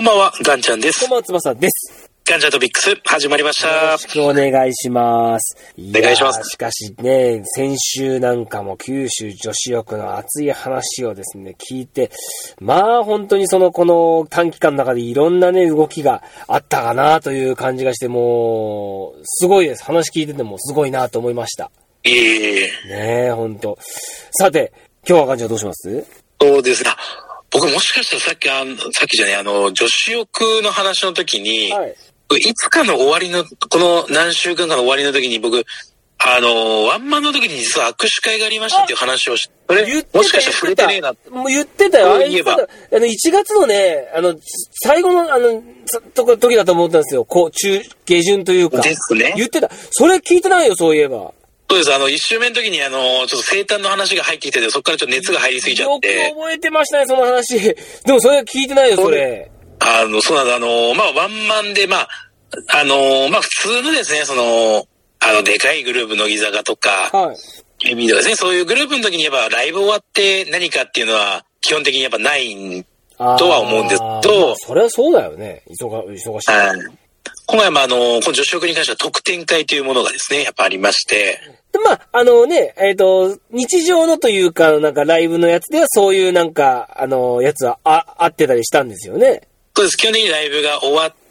んばんは、ガンちゃんです。 こんばんは、つばさです。 ガンちゃんトピックス、始まりました。 よろしくお願いします。 お願いします。 しかしね、先週なんかも九州女子力の熱い話をですね、聞いて、まあ本当にこの短期間の中でいろんなね、動きがあったかなという感じがして、もう、すごいです。話聞いててもすごいなと思いました。ねえ、本当。さて、今日はガンちゃんどうします？ そうですね。僕もしかしたらさっきじゃね、女子力の話の時に、はい、いつかの終わりの、この何週間かの終わりの時に僕、ワンマンの時に実は握手会がありましたっていう話をして、それ、もしかしたら触れてねえな。 もう言ってたよ。あいつ1月のね、最後の、時だと思ったんですよ。下旬というか。 ですね。 言ってた。それ聞いてないよ、そういえば。 そうです。1週目の時にちょっと生誕の話が入ってきてて、そこからちょっと熱が入りすぎちゃって。 よく覚えてましたね、その話。でもそれ聞いてないよ、それ。 そうなんだ。ワンマンで、普通のですね、でかいグループ、乃木坂とか、 はい。 エビとかですね、そういうグループの時にやっぱライブ終わって何かっていうのは、基本的にやっぱないとは思うんですけど。 それはそうだよね。忙しい。 今回もこの女子力に関しては特典会というものがですね、やっぱありまして。 日常のというか、なんかライブのやつではそういうなんか、やつは合ってたりしたんですよね。 そうです。基本的にライブが終わって、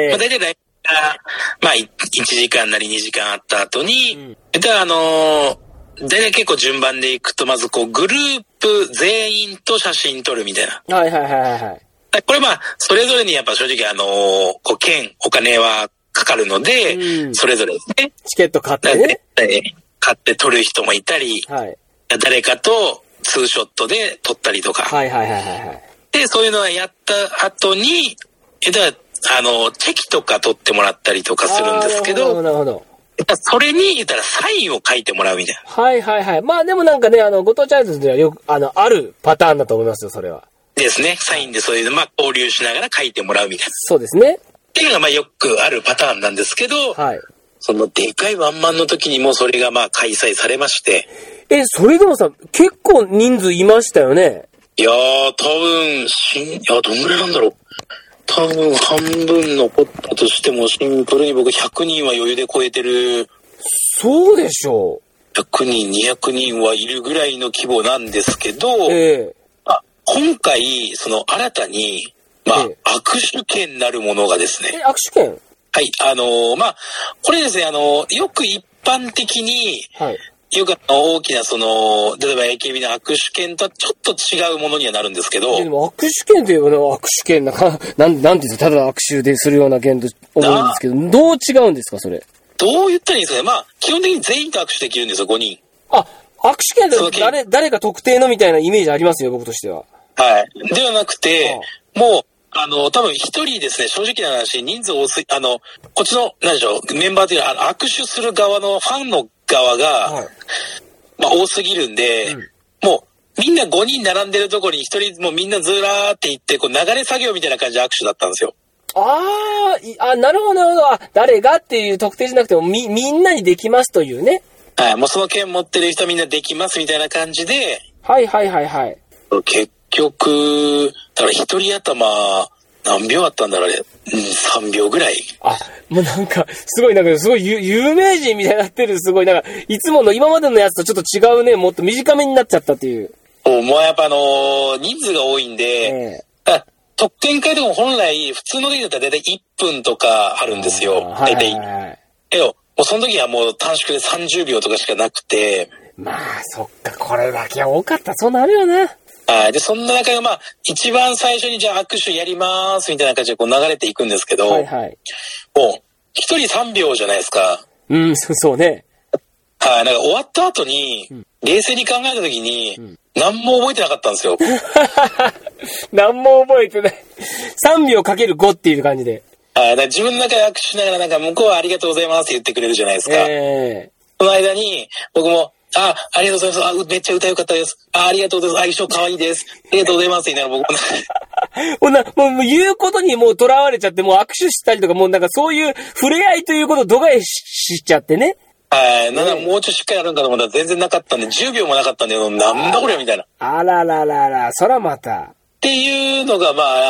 大体ライブが、1時間なり2時間あった後に、大体結構順番でいくと、まずグループ全員と写真撮るみたいな。 はいはいはいはい。 これそれぞれにやっぱ正直お金はかかるので、それぞれですね。 チケット買ってね。 買って撮る人もいたり、 はい、 誰かとツーショットで撮ったりとか。 はいはいはいはい。 で、そういうのをやった後に、チェキとか撮ってもらったりとかするんですけど、 なるほど。 それに言ったらサインを書いてもらうみたいな。 はいはいはい。まあでもなんかね、ご当地アイドルではよく、あるパターンだと思いますよ、それは。 ですね。サインでそういう、交流しながら書いてもらうみたいな。 そうですね。 っていうのがよくあるパターンなんですけど、 はい。 そのでかいワンマンの時にもそれが開催されまして。 それでもさ、結構人数いましたよね。 いやー、どんぐらいなんだろう。多分半分残ったとしても、シンプルに僕100人は余裕で超えてる。 そうでしょう。 100人、200人はいるぐらいの規模なんですけど、今回、新たに、握手券なるものがですね。 握手券？ はい、これですね、よく一般的に、 はい。 よく大きな例えば AKB の握手券とはちょっと違うものにはなるんですけど。 でも握手券というのは握手券なんていうんですか、ただ握手でするような券と思うんですけど、どう違うんですか、それ。 どう言ったらいいんですかね。基本的に全員と握手できるんですよ、5人。 握手券って誰か特定のみたいなイメージありますよ、僕としては。 はい。ではなくて、もう、多分一人ですね、正直な話、人数多すぎ、こっちの、何でしょう、メンバーというのは、握手する側のファンの側が、多すぎるんで、もう、みんな5人並んでるところに一人もうみんなずらーって行って、流れ作業みたいな感じで握手だったんですよ。 なるほど、なるほど。誰がっていう特定じゃなくても、みんなにできますというね。 はい、もうその券持ってる人みんなできますみたいな感じで。 はいはいはいはい。 結局、だから一人頭、何秒あったんだろうね。3秒ぐらい。 もうなんか、すごい有名人みたいになってる、すごい、いつもの今までのやつとちょっと違うね、もっと短めになっちゃったっていう。 もうやっぱ人数が多いんで、特典会とかも本来、普通の時だったらだいたい1分とかあるんですよ。だいたい。もうその時はもう短縮で30秒とかしかなくて。 そっか、これだけ多かったらそうなるよな。 で、そんな中で一番最初にじゃあ握手やりますみたいな感じで流れていくんですけど、もう、一人3秒じゃないですか。 そうね。 終わった後に、冷静に考えた時に、何も覚えてなかったんですよ。 何も覚えてない。3秒かける5っていう感じで。 自分の中で握手しながら向こうはありがとうございますって言ってくれるじゃないですか。その間に、僕も、ありがとうございます。めっちゃ歌良かったです。ありがとうございます。相性可愛いです。ありがとうございます。みたいな僕も。 もう言うことにもう囚われちゃって、もう握手したりとか、もうそういう触れ合いということを度外しちゃってね。 もうちょいしっかりやるんかと思ったら全然なかったんで、10秒もなかったんで、なんだこれみたいな。 そらまた。 っていうのがあっ 、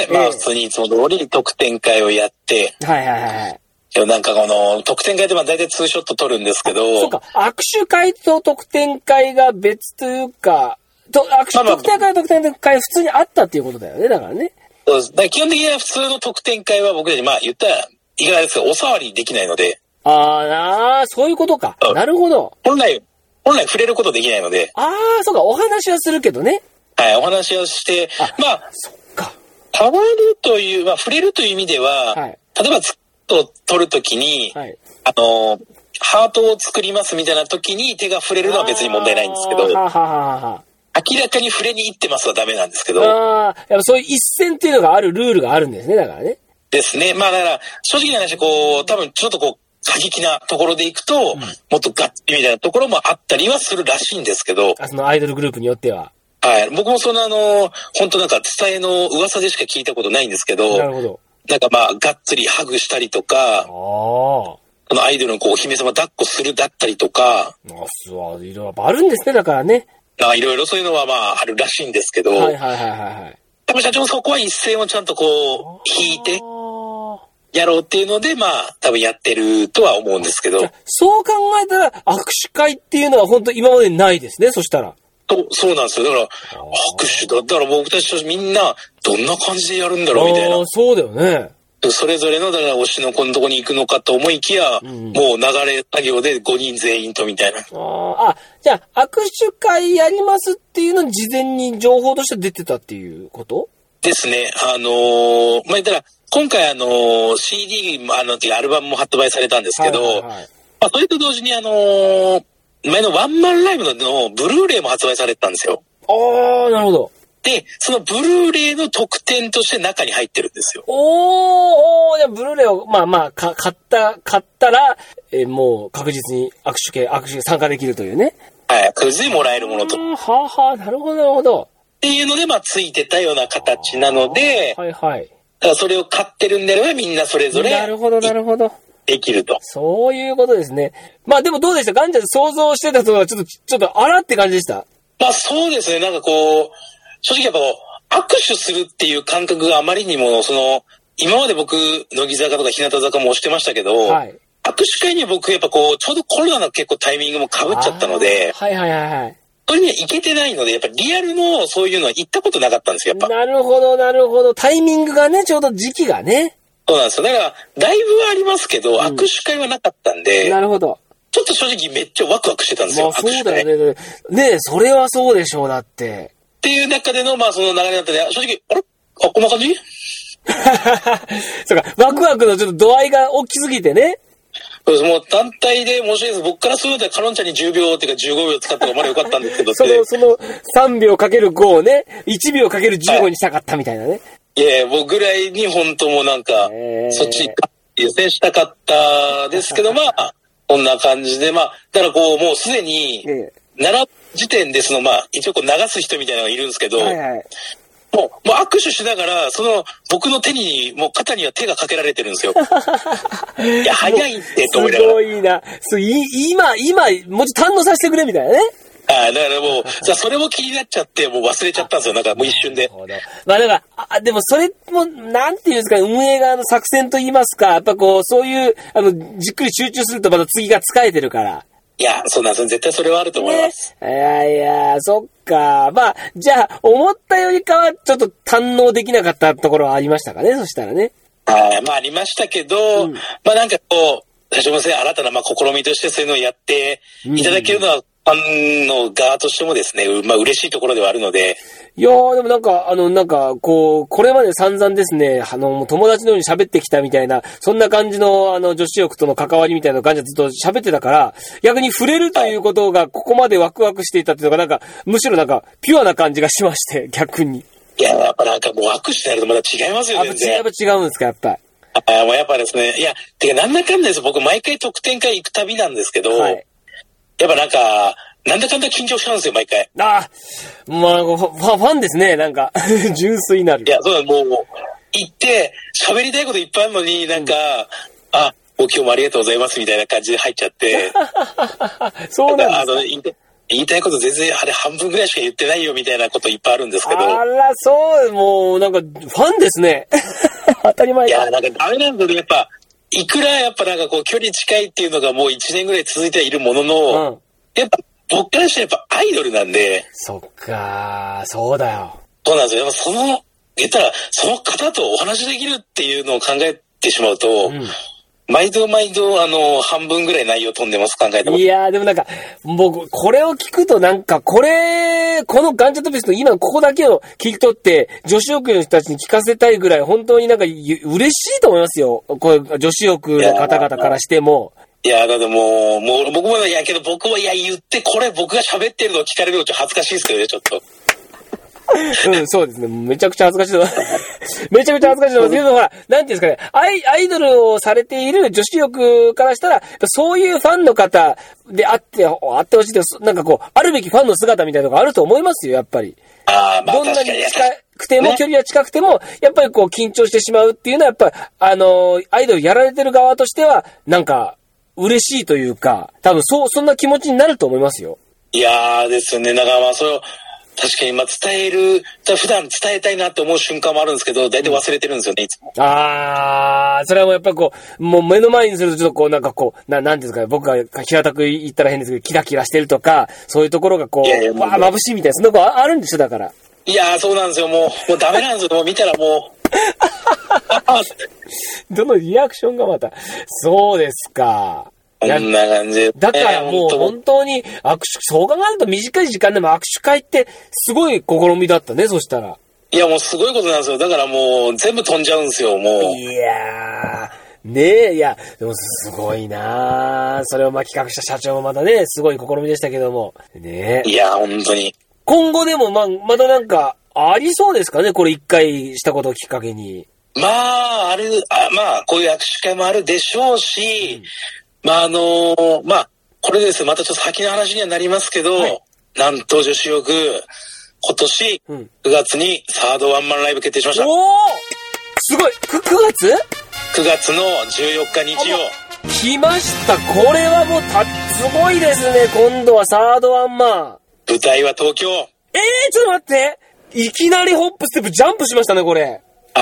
まあ普通にいつも通り特典会をやって、 はいはいはい。 なんか特典会でまあ大体ツーショット撮るんですけど。 そうか、握手会と特典会が別というか、特典会と特典会普通にあったっていうことだよね、だからね。 そうです。だから基本的には普通の特典会は僕たち、まあ言ったらいかがですか、お触りできないので。 そういうことか。なるほど。 本来触れることできないので。 そうか、お話はするけどね。 はい、お話をして、まあ、 そっか。 触るという、まあ触れるという意味では、はい、例えば撮るときに、はい、ハートを作りますみたいなときに手が触れるのは別に問題ないんですけど、明らかに触れに行ってますはダメなんですけど。 やっぱそういう一線っていうのがある、ルールがあるんですね、だからね。 ですね。まあだから、正直な話、多分ちょっと過激なところで行くと、もっとガッツリみたいなところもあったりはするらしいんですけど。 そのアイドルグループによっては。 はい。僕も本当なんか伝えの噂でしか聞いたことないんですけど。 なるほど。 なんかまあ、がっつりハグしたりとか、アイドルのお姫様抱っこするだったりとか。 いろいろあるんですね、だからね。 いろいろそういうのはまあ、あるらしいんですけど。 はいはいはいはい。 多分社長もそこは一線をちゃんと引いて、やろうっていうので、まあ、多分やってるとは思うんですけど。 そう考えたら、握手会っていうのは本当今までないですね、そしたら。 そうなんですよ。だから、握手だったら僕たちみんな、どんな感じでやるんだろうみたいな。 そうだよね。 それぞれの、だから推しの子のとこに行くのかと思いきや、もう流れ作業で5人全員とみたいな。 じゃあ、握手会やりますっていうのに事前に情報として出てたっていうことですね。まあ、言ったら、今回CD、アルバムも発売されたんですけど、まあ、それと同時に前のワンマンライブのブルーレイも発売されてたんですよ。 なるほど。 で、そのブルーレイの特典として中に入ってるんですよ。 じゃあブルーレイを、買ったら、もう確実に握手参加できるというね。 はい、確実にもらえるものと。 なるほど、なるほど。 っていうので、まあ、ついてたような形なので、 はいはい。 だからそれを買ってるんであればみんなそれぞれ。 なるほど、なるほど。 できると。 そういうことですね。まあでもどうでした？ガンちゃん想像してたとはちょっとあらって感じでした？ まあそうですね。なんか正直やっぱ握手するっていう感覚があまりにも、今まで僕、乃木坂とか日向坂も推してましたけど、はい、握手会に僕やっぱちょうどコロナの結構タイミングも被っちゃったので、 はいはいはいはい。 それには行けてないので、やっぱリアルのそういうのは行ったことなかったんですよ、やっぱ。 なるほど、なるほど。タイミングがね、ちょうど時期がね。 そうなんですよ。だから、ライブはありますけど、握手会はなかったんで。 なるほど。 ちょっと正直めっちゃワクワクしてたんですよ。 そうだよね。ねえ、それはそうでしょう、だって。 っていう中での、その流れだったんで、正直、こんな感じそうか、ワクワクのちょっと度合いが大きすぎてね。 そうです。もう単体で申し訳ないです。僕からするとカロンちゃんに10秒っていうか15秒使った方がまだ良かったんですけどその3秒かける5をね、1秒かける15にしたかったみたいなね。 いや僕ぐらいに本当もうなんか、そっち優先したかったですけど、こんな感じで、だからもうすでに、7時点で一応流す人みたいなのがいるんですけど、もう握手しながら、僕の肩には手がかけられてるんですよ。いや、早いってと思いながら。 すごいな。今、もうちょっと堪能させてくれみたいなね。 だからもう、それも気になっちゃって、もう忘れちゃったんですよ。なんかもう一瞬で。 だから、でもそれも、なんていうんですか、運営側の作戦と言いますか、やっぱそういう、じっくり集中するとまた次が使えてるから。 いや、そうなんですよ。絶対それはあると思います。 いや、そっか。じゃあ、思ったよりかは、ちょっと堪能できなかったところはありましたかね、そしたらね。 ありましたけど、なんか最初の新たな試みとしてそういうのをやっていただけるのは、ファンの側としてもですね、嬉しいところではあるので。 いやー、でもこれまで散々ですね、友達のように喋ってきたみたいな、そんな感じの、女子力との関わりみたいな感じでずっと喋ってたから、逆に触れるということが、ここまでワクワクしていたっていうのが、むしろピュアな感じがしまして、逆に。 いや、やっぱもう握手になるとまた違いますよね。 やっぱ違うんですか、やっぱり。 もうやっぱですね、いや、なんだかんだです。僕毎回特典会行くたびなんですけど、やっぱなんだかんだ緊張しちゃうんですよ、毎回。 ファンですね、純粋なる。 いや、そうだ、もう、行って、喋りたいこといっぱいあるのに、もう今日もありがとうございます、みたいな感じで入っちゃって。 そうなんですか。 言いたいこと全然あれ半分ぐらいしか言ってないよみたいなこといっぱいあるんですけど。 あら、そう、もうなんかファンですね。当たり前か。 いや、なんかダメなんだけど、やっぱ、いくらやっぱなんかこう距離近いっていうのがもう1年ぐらい続いてはいるものの、やっぱ僕からしたらやっぱアイドルなんで。 そっか、そうだよ。 そうなんですよ。やっぱ言ったらその方とお話できるっていうのを考えてしまうと、毎度半分ぐらい内容飛んでます、考えてます。 いやー、でもなんか、僕、これを聞くとなんか、このガンチャトピスの今ここだけを聞き取って、女子力の人たちに聞かせたいぐらい、本当になんか、嬉しいと思いますよ。これ、女子力の方々からしても。 いや、だってもう僕も、僕も言って、これ僕が喋ってるのを聞かれるのちょっと恥ずかしいですけどね、ちょっと。 そうですね。めちゃくちゃ恥ずかしいめちゃくちゃ恥ずかしいのですけど、ほら、なんていうんですかね、アイドルをされている女子力からしたら、そういうファンの方であってほしいって、なんかこう、あるべきファンの姿みたいなのがあると思いますよ、やっぱり。どんなに近くても、距離が近くても、やっぱりこう、緊張してしまうっていうのは、やっぱり、アイドルやられてる側としては、なんか、嬉しいというか、多分そんな気持ちになると思いますよ。 いやーですよね。だからそれを、確かに普段伝えたいなって思う瞬間もあるんですけど、大体忘れてるんですよね、いつも。 それはもうやっぱりこう、もう目の前にするとちょっとこう、なんかこう、なんていうんですかね、僕が平たく言ったら変ですけど、キラキラしてるとか、そういうところがこう、眩しいみたいな、そんなことあるんでしょ、だから。 いやー、そうなんですよ、もうダメなんですよ、もう見たらもう。 どのリアクションがまた、そうですか。 こんな感じで。 だからもう本当にそう考えると短い時間でも握手会ってすごい試みだったね、そしたら。 いやもうすごいことなんですよ。だからもう全部飛んじゃうんですよ、もう。 いやー、ねえ、いや、でもすごいなー。それを企画した社長もまたね、すごい試みでしたけども。ねえ。 いや、本当に。 今後でもまたなんか、ありそうですかね、これ一回したことをきっかけに。 こういう握手会もあるでしょうし、これですまたちょっと先の話にはなりますけど、なんと女子力、今年9月にサードワンマンライブ決定しました。 おーすごい 9月 ?9 月の14日日曜。 来ました。これはもうすごいですね。今度はサードワンマン。 舞台は東京。 ちょっと待って。いきなりホップステップジャンプしましたね、これ。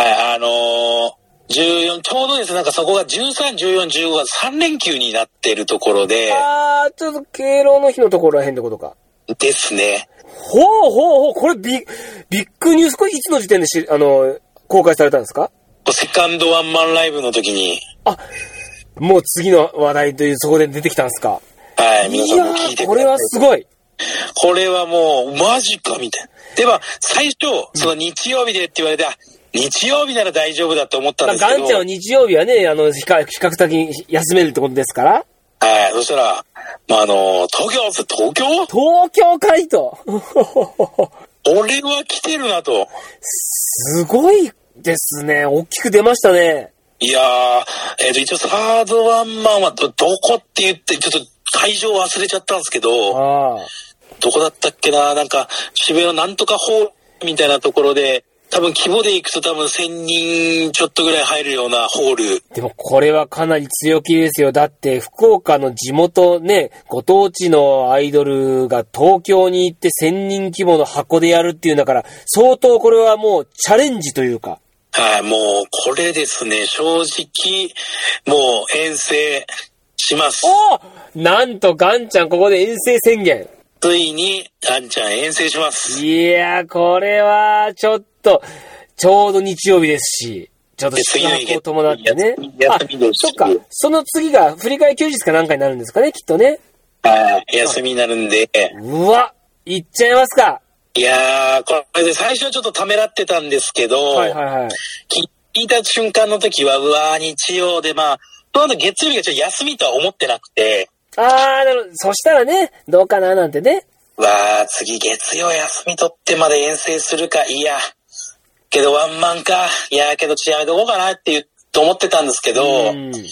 14、ちょうどですね、なんかそこが13、14、15が3連休になっているところで。 ちょっと敬老の日のところらへんってことか。 ですね。 ほう、これビッグニュース、これいつの時点で公開されたんですか？ セカンドワンマンライブの時に。 もう次の話題というそこで出てきたんですか？ はい、皆さんも聞いてください。 これはすごい。 これはもう、マジかみたいな。では、最初、その日曜日でって言われて、日曜日なら大丈夫だと思ったんですけど。 ガンちゃんは日曜日はね、比較的休めるってことですから。 はい、そしたら、東京かいと。 俺は来てるなと。 すごいですね。大きく出ましたね。 いやー、一応サードワンマンはどこって言って、ちょっと会場忘れちゃったんですけど、どこだったっけな、なんか渋谷のなんとかホールみたいなところで、多分規模で行くと多分1000人ちょっとぐらい入るようなホール。 でもこれはかなり強気ですよ。だって福岡の地元ね、ご当地のアイドルが東京に行って1000人規模の箱でやるっていうんだから、相当これはもうチャレンジというか。 はい、もうこれですね、正直もう遠征します。 なんとガンちゃんここで遠征宣言。 ついにガンちゃん遠征します。 いやー、これはちょうど日曜日ですし、ちょっと宿泊を伴ってね。そっか。その次が振り替え休日かなんかになるんですかね、きっとね。 休みになるんで。 うわ、行っちゃいますか。 いやー、これで最初はちょっとためらってたんですけど、聞いた瞬間の時は、日曜で月曜日がちょっと休みとは思ってなくて。 なるほど。そしたらね、どうかななんてね。 次月曜休み取ってまで遠征するか、いや、けどワンマンか、いや、けどやめとこうかなって思ってたんですけど、ちょ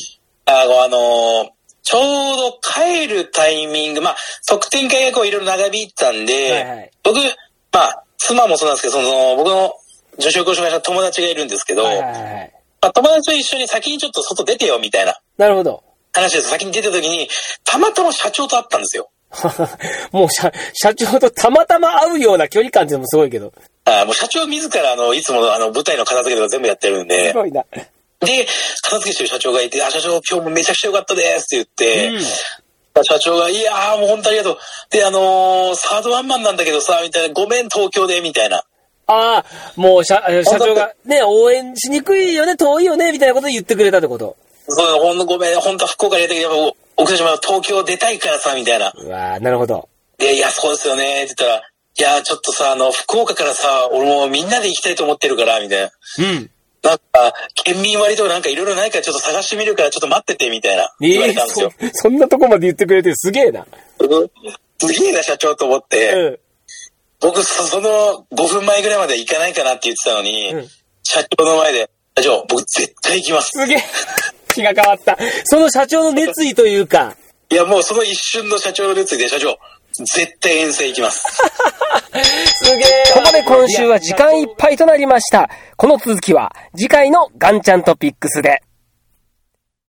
うど帰るタイミング、特典会がいろいろ長引いたんで、僕、妻もそうなんですけど、僕の女子力を紹介した友達がいるんですけど、友達と一緒に先にちょっと外出てよみたいな。 なるほど。 話です。先に出た時に、たまたま社長と会ったんですよ。 もう社長とたまたま会うような距離感っていうのもすごいけど。 もう社長自らいつもの舞台の片付けとか全部やってるんで。 すごいな。 で、片付けしてる社長がいて、社長今日もめちゃくちゃ良かったですって言って、社長が、いやーもう本当ありがとう。で、サードワンマンなんだけどさ、みたいな、ごめん東京で、みたいな。 ああ、もう社長がね、応援しにくいよね、遠いよね、みたいなこと言ってくれたってこと。 そう、ごめん、本当は福岡に入れたけど、奥様は東京出たいからさ、みたいな。 うわー、なるほど。 で、いや、そうですよね、って言ったら、いや、ちょっとさ、福岡からさ、俺もみんなで行きたいと思ってるから、みたいな。なんか、県民割とかなんかいろいろないからちょっと探してみるからちょっと待ってて、みたいな。言われたんですよ。 そんなとこまで言ってくれてすげえな。 すげえな、社長と思って。僕、その5分前ぐらいまで行かないかなって言ってたのに、社長の前で、社長、僕絶対行きます。 すげえ。気が変わった。その社長の熱意というか。 いや、もうその一瞬の社長の熱意で、社長、絶対遠征行きます。 すげえ。ここで今週は時間いっぱいとなりました。この続きは次回のガンちゃんトピックスで。